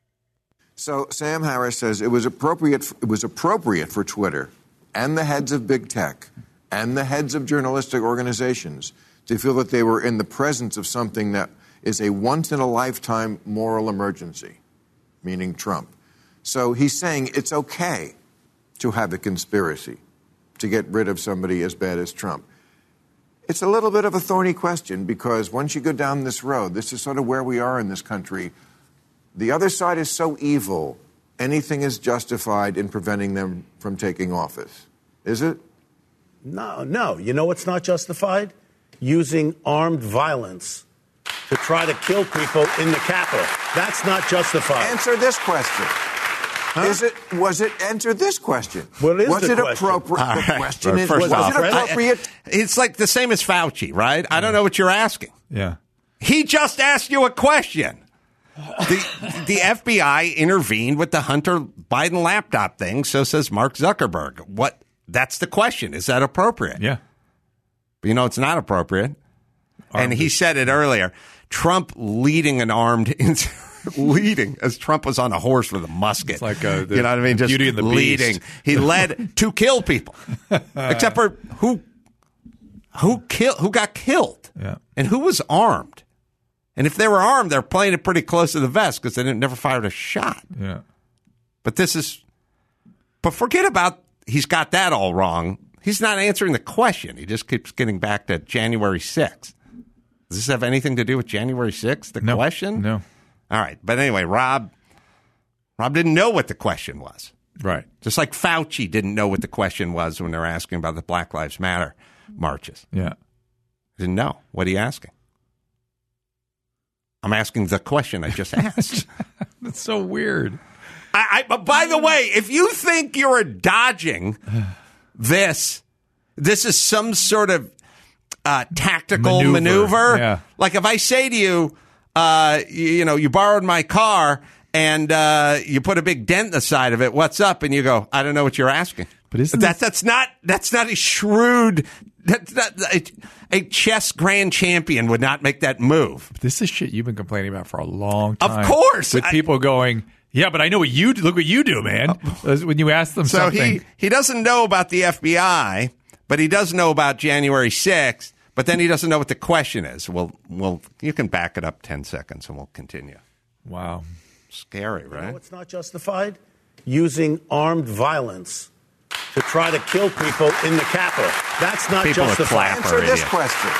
Speaker 12: So Sam Harris says it was appropriate. It was appropriate for Twitter and the heads of big tech and the heads of journalistic organizations to feel that they were in the presence of something that is a once-in-a-lifetime moral emergency, meaning Trump. So he's saying it's okay to have a conspiracy to get rid of somebody as bad as Trump. It's a little bit of a thorny question because once you go down this road, this is sort of where we are in this country. The other side is so evil, anything is justified in preventing them from taking office. Is it?
Speaker 13: No, no. You know what's not justified? Using armed violence to try to kill people in the Capitol. That's not justified.
Speaker 12: Answer this question. Huh? Is it? Was it? Answer this question.
Speaker 13: What is
Speaker 12: was
Speaker 13: the
Speaker 12: it
Speaker 13: question?
Speaker 12: appropriate?
Speaker 9: All
Speaker 12: The
Speaker 9: right.
Speaker 12: question
Speaker 9: Well,
Speaker 12: is,
Speaker 9: first
Speaker 12: was
Speaker 9: off,
Speaker 12: it appropriate?
Speaker 9: I, it's like the same as Fauci, right? I don't know what you're asking.
Speaker 4: Yeah.
Speaker 9: He just asked you a question. The the F B I intervened with the Hunter Biden laptop thing, so says Mark Zuckerberg. What? That's the question. Is that appropriate?
Speaker 4: Yeah.
Speaker 9: But you know, it's not appropriate.
Speaker 4: Armed
Speaker 9: and he said it earlier. Trump leading an armed leading as Trump was on a horse with a musket.
Speaker 4: It's like uh, the,
Speaker 9: you know what I mean?
Speaker 4: the
Speaker 9: Just
Speaker 4: Beauty and the
Speaker 9: leading.
Speaker 4: Beast.
Speaker 9: He led to kill people. Except for who Who kill? Who got killed?
Speaker 4: Yeah.
Speaker 9: And who was armed? And if they were armed, they're playing it pretty close to the vest because they didn't, never fired a shot.
Speaker 4: Yeah.
Speaker 9: But this is. But forget about he's got that all wrong. He's not answering the question. He just keeps getting back to January sixth. Does this have anything to do with January sixth, the
Speaker 4: no,
Speaker 9: question?
Speaker 4: No.
Speaker 9: All right. But anyway, Rob, Rob didn't know what the question was.
Speaker 4: Right.
Speaker 9: Just like Fauci didn't know what the question was when they were asking about the Black Lives Matter marches.
Speaker 4: Yeah.
Speaker 9: Didn't know. What are you asking? I'm asking the question I just asked.
Speaker 4: That's so weird.
Speaker 9: I, I, but by the way, if you think you're dodging this, this is some sort of uh, tactical
Speaker 4: Maneuver.
Speaker 9: maneuver.
Speaker 4: Yeah.
Speaker 9: Like if I say to you, uh, you, you know, you borrowed my car and uh, you put a big dent in the side of it. What's up? And you go, I don't know what you're asking.
Speaker 4: But isn't
Speaker 9: that
Speaker 4: this-
Speaker 9: that's not that's not a shrewd. That's not a, a chess grand champion would not make that move.
Speaker 4: This is shit you've been complaining about for a long time.
Speaker 9: Of course,
Speaker 4: with
Speaker 9: I-
Speaker 4: people going, yeah, but I know what you do. Look what you do, man. When you ask them
Speaker 9: So
Speaker 4: something,
Speaker 9: he, he doesn't know about the F B I, but he does know about January sixth, but then he doesn't know what the question is. Well, well, you can back it up ten seconds and we'll continue.
Speaker 4: Wow.
Speaker 9: Scary,
Speaker 13: You
Speaker 9: right?
Speaker 13: know what's not justified? Using armed violence to try to kill people in the Capitol. That's not
Speaker 9: People are
Speaker 13: justified.
Speaker 9: clapper
Speaker 12: Answer this
Speaker 9: idiots.
Speaker 12: question.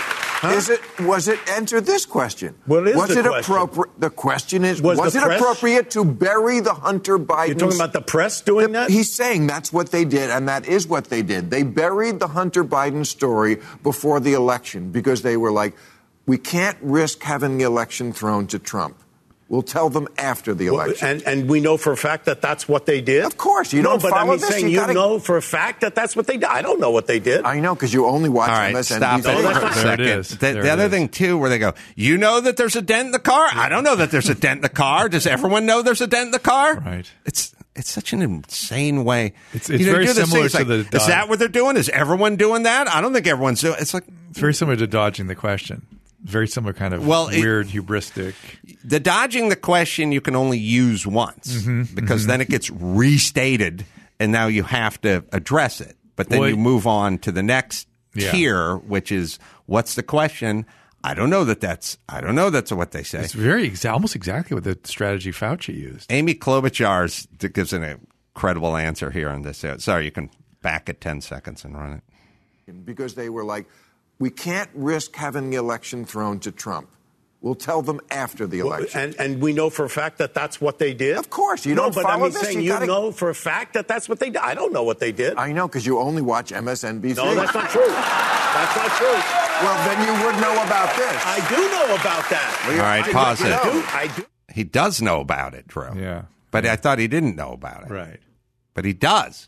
Speaker 12: Is it was it answer this question?
Speaker 13: What is
Speaker 12: was
Speaker 13: the
Speaker 12: it
Speaker 13: question?
Speaker 12: appropriate? The question is
Speaker 13: Was
Speaker 12: was,
Speaker 13: the
Speaker 12: it
Speaker 13: press-
Speaker 12: appropriate to bury the Hunter Biden?
Speaker 13: You're talking about the press doing that?
Speaker 12: He's saying that's what they did, and that is what they did. They buried the Hunter Biden story before the election because they were like, we can't risk having the election thrown to Trump. We'll tell them after the
Speaker 13: Well,
Speaker 12: election.
Speaker 13: and, and we know for a fact that that's what they did?
Speaker 12: Of course. You
Speaker 13: no,
Speaker 12: don't
Speaker 13: but I
Speaker 12: follow
Speaker 13: mean,
Speaker 12: this,
Speaker 13: saying
Speaker 12: you
Speaker 13: you,
Speaker 12: gotta-
Speaker 13: know for a fact that that's what they did. I don't know what they did.
Speaker 12: I know because you only watch
Speaker 9: All right,
Speaker 12: M S N
Speaker 9: stop
Speaker 12: B C.
Speaker 9: it
Speaker 13: No, that's
Speaker 9: for
Speaker 13: not
Speaker 9: a
Speaker 13: true.
Speaker 9: second.
Speaker 4: There it is.
Speaker 9: The,
Speaker 4: There
Speaker 9: the
Speaker 4: it
Speaker 9: other
Speaker 4: is.
Speaker 9: thing, too, where they go, you know that there's a dent in the car? I don't know that there's a dent in the car. Does everyone know there's a dent in the car?
Speaker 4: Right.
Speaker 9: It's it's such an insane way.
Speaker 4: It's- it's
Speaker 9: You know,
Speaker 4: very
Speaker 9: do this
Speaker 4: similar
Speaker 9: thing, it's
Speaker 4: to
Speaker 9: like,
Speaker 4: the
Speaker 9: Is that what they're doing? Is everyone doing that? I don't think everyone's doing it. It's like
Speaker 4: it's very similar to dodging the question. Very similar kind of
Speaker 9: Well, it-
Speaker 4: weird, hubristic.
Speaker 9: the dodging the question you can only use once
Speaker 4: Mm-hmm,
Speaker 9: because then it gets restated and now you have to address it. But then
Speaker 4: Well,
Speaker 9: you move on to the next
Speaker 4: Yeah.
Speaker 9: tier, which is what's the question? I don't know that that's I don't know that's what they say.
Speaker 4: It's very exa- almost exactly what the strategy Fauci used.
Speaker 9: Amy Klobuchar's that gives an incredible answer here on this. Sorry, you can back it ten seconds and run it.
Speaker 12: Because they were like, we can't risk having the election thrown to Trump. We'll tell them after the
Speaker 13: Well,
Speaker 12: election.
Speaker 13: and, and we know for a fact that that's what they did?
Speaker 12: Of course. You
Speaker 13: no,
Speaker 12: don't
Speaker 13: but
Speaker 12: follow
Speaker 13: I mean,
Speaker 12: this,
Speaker 13: saying
Speaker 12: you
Speaker 13: you,
Speaker 12: gotta-
Speaker 13: know for a fact that that's what they did. I don't know what they did.
Speaker 12: I know because you only watch M S N B C.
Speaker 13: No, that's not true. That's not true.
Speaker 12: Well, then you would know about this.
Speaker 13: I do know about that.
Speaker 12: Well,
Speaker 9: All right,
Speaker 12: I-
Speaker 9: pause
Speaker 12: you
Speaker 9: it.
Speaker 12: know.
Speaker 13: I do. I do.
Speaker 9: He does know about it, Drew.
Speaker 4: Yeah.
Speaker 9: But I thought he didn't know about it.
Speaker 4: Right.
Speaker 9: But he does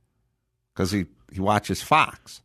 Speaker 9: because he, he watches Fox.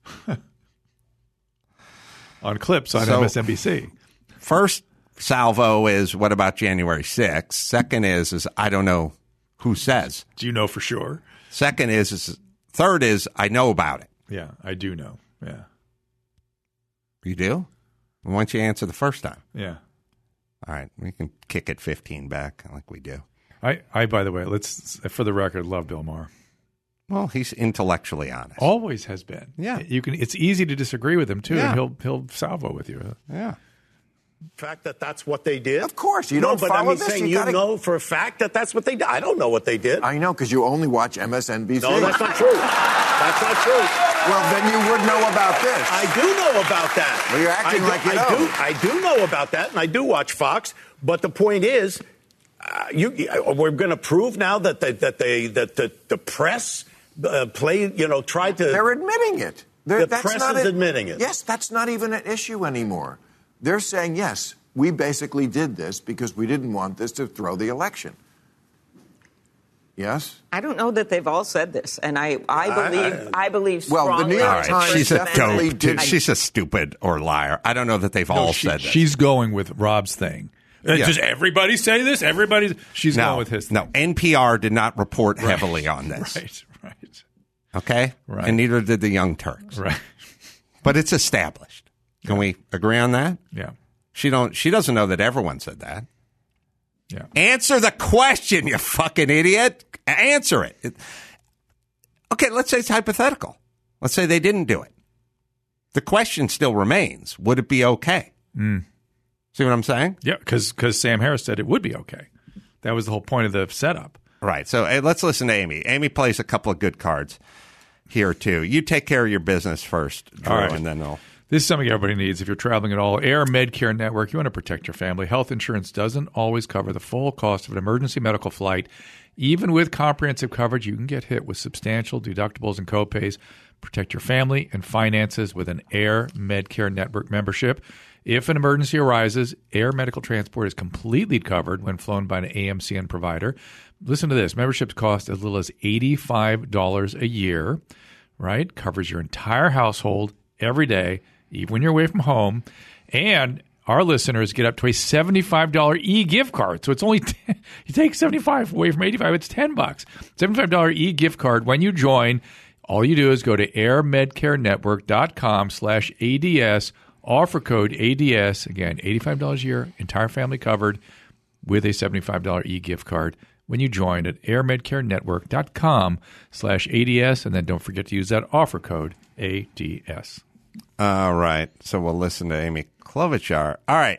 Speaker 4: On clips on
Speaker 9: So-
Speaker 4: M S N B C.
Speaker 9: First salvo is what about January sixth? Second is is I don't know who says.
Speaker 4: Do you know for sure?
Speaker 9: Second is, is third is I know about it.
Speaker 4: Yeah, I do know. Yeah.
Speaker 9: You do? Why don't you answer the first time?
Speaker 4: Yeah.
Speaker 9: All right, we can kick it fifteen back like we do.
Speaker 4: I, I by the way, let's for the record, love Bill Maher.
Speaker 9: Well, he's intellectually honest.
Speaker 4: Always has been.
Speaker 9: Yeah.
Speaker 4: You can it's easy to disagree with him too,
Speaker 9: Yeah.
Speaker 4: and he'll he'll salvo with you.
Speaker 9: Yeah.
Speaker 13: fact that that's what they did?
Speaker 12: Of course. You
Speaker 13: no,
Speaker 12: don't
Speaker 13: but
Speaker 12: follow
Speaker 13: I mean,
Speaker 12: this,
Speaker 13: saying
Speaker 12: you
Speaker 13: you,
Speaker 12: gotta-
Speaker 13: know for a fact that that's what they did. I don't know what they did.
Speaker 12: I know because you only watch M S N B C.
Speaker 13: No, that's not true. That's not true.
Speaker 12: Well, then you would know about this.
Speaker 13: I do know about that.
Speaker 12: Well, you're acting
Speaker 13: I do,
Speaker 12: like you
Speaker 13: I
Speaker 12: know.
Speaker 13: Do, I do know about that, and I do watch Fox. But the point is, uh, you, we're going to prove now that they, that they that the, the press uh, played, you know, tried to.
Speaker 12: They're admitting it. They're,
Speaker 13: The
Speaker 12: that's
Speaker 13: press
Speaker 12: not
Speaker 13: is
Speaker 12: a-
Speaker 13: admitting it.
Speaker 12: Yes, that's not even an issue anymore. They're saying, yes, we basically did this because we didn't want this to throw the election. Yes?
Speaker 14: I don't know that they've all said this, and I, I believe I, believe
Speaker 12: Well, the
Speaker 14: strongly.
Speaker 12: New York
Speaker 9: All right,
Speaker 12: Times
Speaker 9: she's a
Speaker 12: definitely
Speaker 9: dope.
Speaker 12: did-
Speaker 9: She's a stupid or liar. I don't know that they've
Speaker 4: No,
Speaker 9: all
Speaker 4: she-
Speaker 9: said that.
Speaker 4: She's going with Rob's thing. Uh,
Speaker 9: Yeah.
Speaker 4: Does everybody say this? Everybody's she's
Speaker 9: no,
Speaker 4: going with his thing.
Speaker 9: no. N P R did not report heavily on this.
Speaker 4: Right, right.
Speaker 9: Okay,
Speaker 4: Right.
Speaker 9: and neither did the Young Turks.
Speaker 4: Right.
Speaker 9: But it's established. Can we agree on that?
Speaker 4: Yeah.
Speaker 9: She don't. She doesn't know that everyone said that.
Speaker 4: Yeah.
Speaker 9: Answer the question, you fucking idiot. Answer it. It- Okay, let's say it's hypothetical. Let's say they didn't do it. the question still remains: would it be okay?
Speaker 4: Mm.
Speaker 9: See what I'm saying?
Speaker 4: Yeah, because Sam Harris said it would be okay. That was the whole point of the setup.
Speaker 9: Right. So hey, let's listen to Amy. Amy plays a couple of good cards here, too. You take care of your business first, Drew,
Speaker 4: all right.
Speaker 9: and then I'll...
Speaker 4: This is something everybody needs if you're traveling at all. Air Medcare Network, you want to protect your family. Health insurance doesn't always cover the full cost of an emergency medical flight. Even with comprehensive coverage, you can get hit with substantial deductibles and copays. Protect your family and finances with an Air Medcare Network membership. If an emergency arises, air medical transport is completely covered when flown by an A M C N provider. Listen to this. Memberships cost as little as eighty-five dollars a year, right? Covers your entire household every day, even when you're away from home. And our listeners get up to a seventy-five dollars e-gift card. So it's only ten, you take seventy-five away from eighty-five, it's ten bucks. seventy-five dollars e-gift card when you join. All you do is go to airmedcarenetwork.com slash ADS, offer code A D S, again, eighty-five dollars a year, entire family covered with a seventy-five dollars e-gift card when you join at airmedcarenetwork.com slash ADS, and then don't forget to use that offer code A D S.
Speaker 9: All right. So we'll listen to Amy Klobuchar. All right.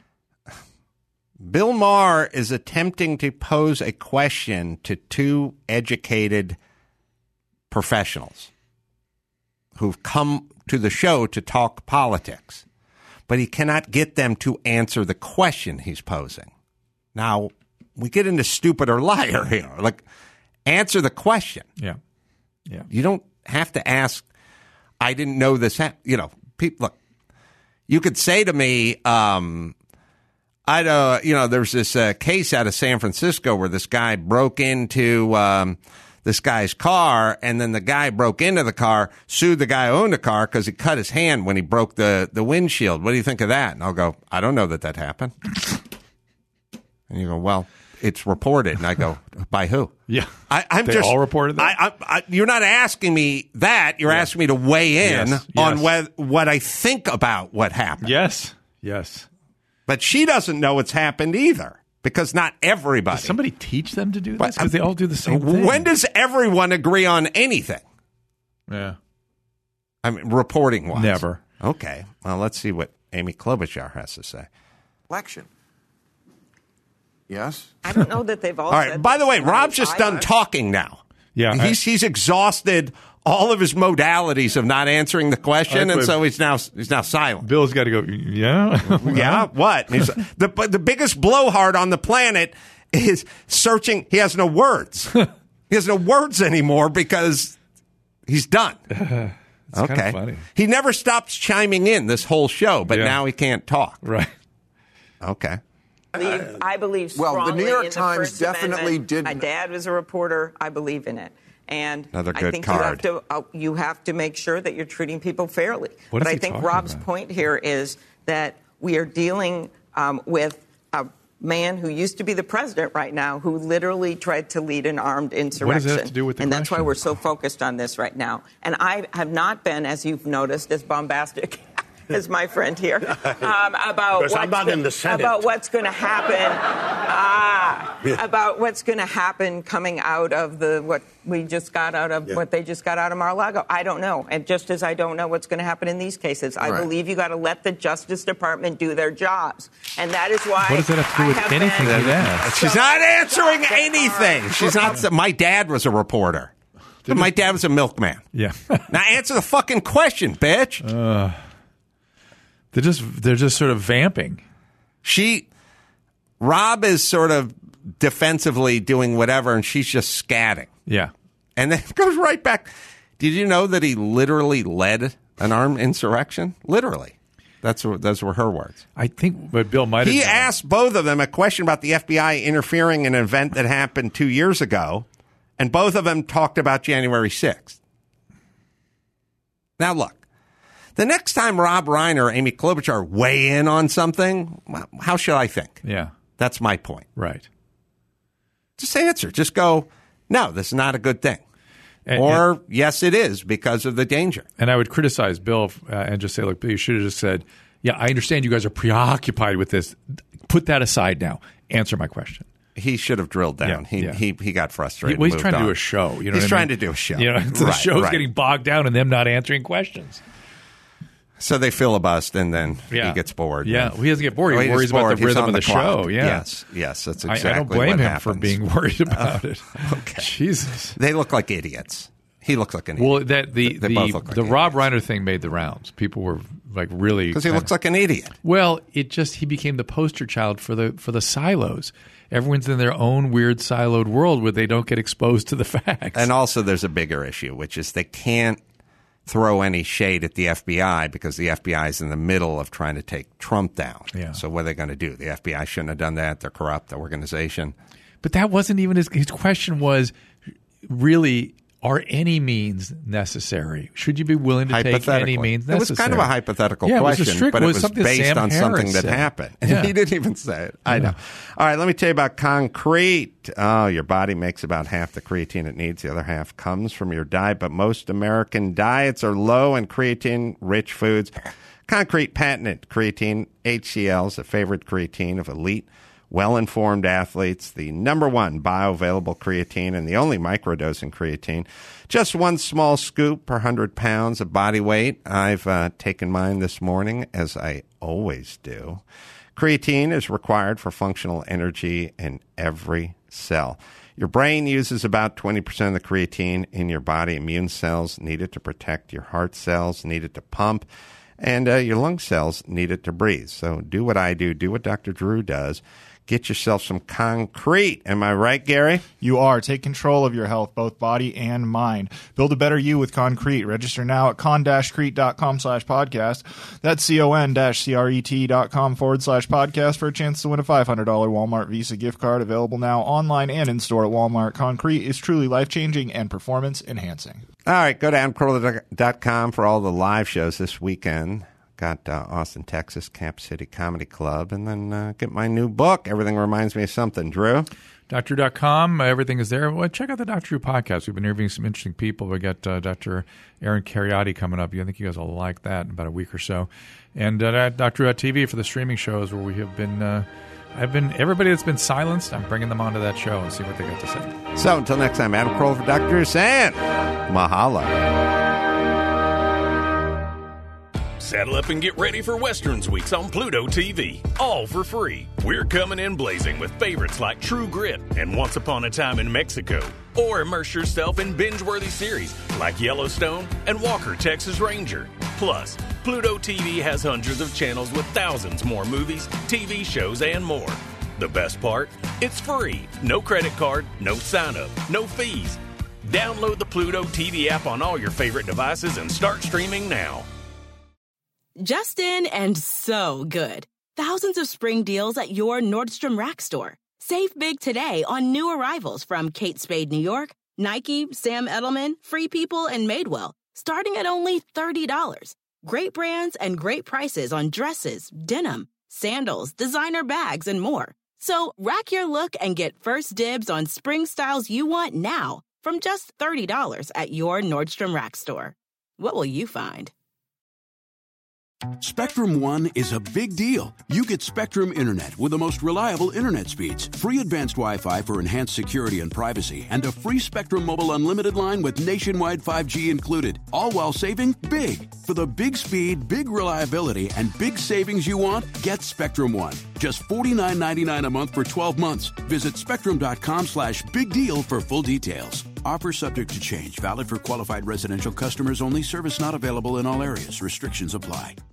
Speaker 9: Bill Maher is attempting to pose a question to two educated professionals who've come to the show to talk politics, but he cannot get them to answer the question he's posing. Now, we get into stupid or liar here. Like, answer the question.
Speaker 4: Yeah. Yeah.
Speaker 9: You don't have to ask, I didn't know this. Ha-. You know, people, look, you could say to me, um, I uh, you know, there's this uh, case out of San Francisco where this guy broke into um, this guy's car, and then the guy broke into the car, sued the guy who owned the car because he cut his hand when he broke the, the windshield. What do you think of that? And I'll go, I don't know that that happened. And you go, well, it's reported. And I go, by who?
Speaker 4: Yeah.
Speaker 9: I, I'm
Speaker 4: they
Speaker 9: just
Speaker 4: all reported that?
Speaker 9: I, I, I, you're not asking me that. You're yeah. asking me to weigh in
Speaker 4: yes.
Speaker 9: on
Speaker 4: yes.
Speaker 9: what, what I think about what happened.
Speaker 4: Yes. Yes.
Speaker 9: But she doesn't know what's happened either. Because not everybody.
Speaker 4: Does somebody teach them to do this? Because they all do the same thing.
Speaker 9: When does everyone agree on anything?
Speaker 4: Yeah.
Speaker 9: I mean, reporting-wise.
Speaker 4: Never.
Speaker 9: Okay. Well, let's see what Amy Klobuchar has to say.
Speaker 12: Election. Yes?
Speaker 14: I don't know that they've all,
Speaker 9: all right.
Speaker 14: said
Speaker 9: By the way,
Speaker 14: right.
Speaker 9: Rob's just
Speaker 14: I,
Speaker 9: done
Speaker 14: I,
Speaker 9: talking now.
Speaker 4: Yeah.
Speaker 9: He's,
Speaker 4: I,
Speaker 9: he's exhausted all of his modalities of not answering the question, and so he's now he's now silent.
Speaker 4: Bill's got to go, yeah?
Speaker 9: yeah, what? He's, the, the biggest blowhard on the planet is searching. He has no words. He has no words anymore because he's done.
Speaker 4: Uh, it's
Speaker 9: okay.
Speaker 4: kind of funny.
Speaker 9: He never stops chiming in this whole show, but
Speaker 4: yeah.
Speaker 9: now he can't talk.
Speaker 4: Right.
Speaker 9: Okay.
Speaker 14: I believe, I believe
Speaker 12: well,
Speaker 14: strongly
Speaker 12: the New York
Speaker 14: in the
Speaker 12: Times
Speaker 14: First
Speaker 12: definitely
Speaker 14: Amendment.
Speaker 12: did.
Speaker 14: My dad was a reporter. I believe in it. And
Speaker 9: Another good
Speaker 14: I think
Speaker 9: card.
Speaker 14: you have to uh, you have to make sure that you're treating people fairly.
Speaker 4: What
Speaker 14: but
Speaker 4: is
Speaker 14: I
Speaker 4: he
Speaker 14: think
Speaker 4: talking
Speaker 14: Rob's
Speaker 4: about?
Speaker 14: point here is that we are dealing um, with a man who used to be the president right now, who literally tried to lead an armed insurrection.
Speaker 4: What does that have to do with the
Speaker 14: And that's why
Speaker 4: question?
Speaker 14: we're so focused on this right now. And I have not been, as you've noticed, as bombastic as my friend here, um, about, what's
Speaker 13: I'm not
Speaker 14: go-
Speaker 13: in the Senate.
Speaker 14: about what's going to happen, ah,
Speaker 13: Yeah.
Speaker 14: about what's going to happen coming out of the what we just got out of
Speaker 13: Yeah.
Speaker 14: what they just got out of Mar-a-Lago. I don't know, and just as I don't know what's going to happen in these cases, I
Speaker 12: Right.
Speaker 14: believe you got to let the Justice Department do their jobs, and that is why.
Speaker 4: What does that have to do
Speaker 14: I
Speaker 4: with
Speaker 14: have
Speaker 4: anything
Speaker 14: been
Speaker 4: he's asked?
Speaker 9: She's
Speaker 14: so
Speaker 9: not answering
Speaker 14: shocked at
Speaker 9: anything.
Speaker 14: our-
Speaker 9: She's not. My dad was a reporter. My dad was a milkman.
Speaker 4: Yeah.
Speaker 9: Now answer the fucking question, bitch.
Speaker 4: Uh, they're just they're just sort of vamping.
Speaker 9: She, Rob is sort of defensively doing whatever, and she's just scatting.
Speaker 4: Yeah.
Speaker 9: And then it goes right back. Did you know that he literally led an armed insurrection? Literally. That's what, those were her words.
Speaker 4: I think, but Bill might have.
Speaker 9: He
Speaker 4: done.
Speaker 9: asked both of them a question about the F B I interfering in an event that happened two years ago, and both of them talked about January sixth. Now, look, the next time Rob Reiner or Amy Klobuchar weigh in on something, well, how should I think?
Speaker 4: Yeah.
Speaker 9: That's my point.
Speaker 4: Right.
Speaker 9: Just answer. Just go, no, this is not a good thing.
Speaker 4: And,
Speaker 9: or,
Speaker 4: and,
Speaker 9: yes, it is because of the danger.
Speaker 4: And I would criticize Bill uh, and just say, look, Bill, you should have just said, yeah, I understand you guys are preoccupied with this. Put that aside now. Answer my question.
Speaker 9: He should have drilled down.
Speaker 4: Yeah,
Speaker 9: he,
Speaker 4: yeah.
Speaker 9: he he got frustrated.
Speaker 4: He, well, he's trying
Speaker 9: on.
Speaker 4: to do a show. You know
Speaker 9: he's
Speaker 4: what I
Speaker 9: trying
Speaker 4: mean?
Speaker 9: to do a show.
Speaker 4: You know, the
Speaker 9: right,
Speaker 4: show's
Speaker 9: right.
Speaker 4: getting bogged down in them not answering questions.
Speaker 9: So they filibust, and then
Speaker 4: Yeah.
Speaker 9: he gets bored.
Speaker 4: Yeah, well, he doesn't get bored. He
Speaker 9: Oh, gets
Speaker 4: worries about
Speaker 9: bored.
Speaker 4: the
Speaker 9: He's
Speaker 4: rhythm
Speaker 9: on
Speaker 4: of the
Speaker 9: clock.
Speaker 4: show, yeah.
Speaker 9: Yes, yes, that's
Speaker 4: I-
Speaker 9: exactly
Speaker 4: I don't blame
Speaker 9: what
Speaker 4: him
Speaker 9: happens.
Speaker 4: for being worried about it.
Speaker 9: Okay.
Speaker 4: Jesus.
Speaker 9: They look like idiots. He looks like an idiot.
Speaker 4: Well, that the
Speaker 9: They
Speaker 4: the,
Speaker 9: both look like
Speaker 4: the Rob Reiner thing made the rounds. People were like really
Speaker 9: because he
Speaker 4: kind
Speaker 9: looks
Speaker 4: of-
Speaker 9: like an idiot.
Speaker 4: Well, it just he became the poster child for the for the silos. Everyone's in their own weird siloed world where they don't get exposed to the facts.
Speaker 9: And also, there's a bigger issue, which is they can't throw any shade at the F B I because the F B I is in the middle of trying to take Trump down.
Speaker 4: Yeah.
Speaker 9: So what are they going to do? The F B I shouldn't have done that. They're corrupt organization.
Speaker 4: But that wasn't even his his question was really, are any means necessary? Should you be willing to take any
Speaker 9: Hypothetically.
Speaker 4: means
Speaker 9: It
Speaker 4: necessary?
Speaker 9: was kind of a hypothetical
Speaker 4: yeah, it was a
Speaker 9: question,
Speaker 4: strict-
Speaker 9: but it was
Speaker 4: something
Speaker 9: based
Speaker 4: Sam
Speaker 9: on
Speaker 4: Harris
Speaker 9: something that
Speaker 4: said.
Speaker 9: happened.
Speaker 4: Yeah.
Speaker 9: He didn't even say it. I
Speaker 4: Yeah.
Speaker 9: know. All right, let me tell you about Concrete. Oh, your body makes about half the creatine it needs. The other half comes from your diet, but most American diets are low in creatine-rich foods. Concrete patented creatine. H C L is a favorite creatine of elite, well-informed athletes, the number one bioavailable creatine and the only microdosing creatine. Just one small scoop per one hundred pounds of body weight. I've uh, taken mine this morning, as I always do. Creatine is required for functional energy in every cell. Your brain uses about twenty percent of the creatine in your body. Immune cells need it to protect. Your heart cells need it to pump. And uh, your lung cells need it to breathe. So do what I do. Do what Doctor Drew does. Get yourself some Concrete. Am I right, Gary?
Speaker 10: You are. Take control of your health, both body and mind. Build a better you with Concrete. Register now at con-crete.com slash podcast. That's C-O-N-C-R-E-T dot com forward slash podcast for a chance to win a five hundred dollars Walmart Visa gift card. Available now online and in store at Walmart. Concrete is truly life-changing and performance-enhancing.
Speaker 9: All right, go to adam carolla dot com for all the live shows this weekend. Got uh, Austin, Texas, Camp City Comedy Club, and then uh, get my new book, Everything Reminds Me of Something. Drew?
Speaker 4: D R dot com, everything is there. Well, check out the Doctor Drew podcast. We've been interviewing some interesting people. We got uh, Doctor Aaron Cariotti coming up. I think you guys will like that in about a week or so. And uh, at Doctor Drew dot T V for the streaming shows where we have been, uh, I've been, everybody that's been silenced, I'm bringing them onto that show and see what they got to say.
Speaker 9: So until next time, Adam Carolla for Doctor Drew saying, mahalo.
Speaker 15: Saddle up and get ready for Westerns Weeks on Pluto T V. All for free. We're coming in blazing with favorites like True Grit and Once Upon a Time in Mexico. Or immerse yourself in binge-worthy series like Yellowstone and Walker, Texas Ranger. Plus, Pluto T V has hundreds of channels with thousands more movies, T V shows, and more. The best part? It's free. No credit card, no sign-up, no fees. Download the Pluto T V app on all your favorite devices and start streaming now.
Speaker 1: Just in and so good. Thousands of spring deals at your Nordstrom Rack store. Save big today on new arrivals from Kate Spade New York, Nike, Sam Edelman, Free People, and Madewell, starting at only thirty dollars. Great brands and great prices on dresses, denim, sandals, designer bags, and more. So rack your look and get first dibs on spring styles you want now from just thirty dollars at your Nordstrom Rack store. What will you find?
Speaker 2: Spectrum One is a big deal. You get Spectrum Internet with the most reliable internet speeds, free advanced Wi-Fi for enhanced security and privacy, and a free Spectrum Mobile Unlimited line with nationwide five G included, all while saving big. For the big speed, big reliability, and big savings you want, get Spectrum One. Just forty-nine ninety-nine a month for twelve months. Visit spectrum.com slash big deal for full details. Offer subject to change. Valid for qualified residential customers only. Service not available in all areas. Restrictions apply.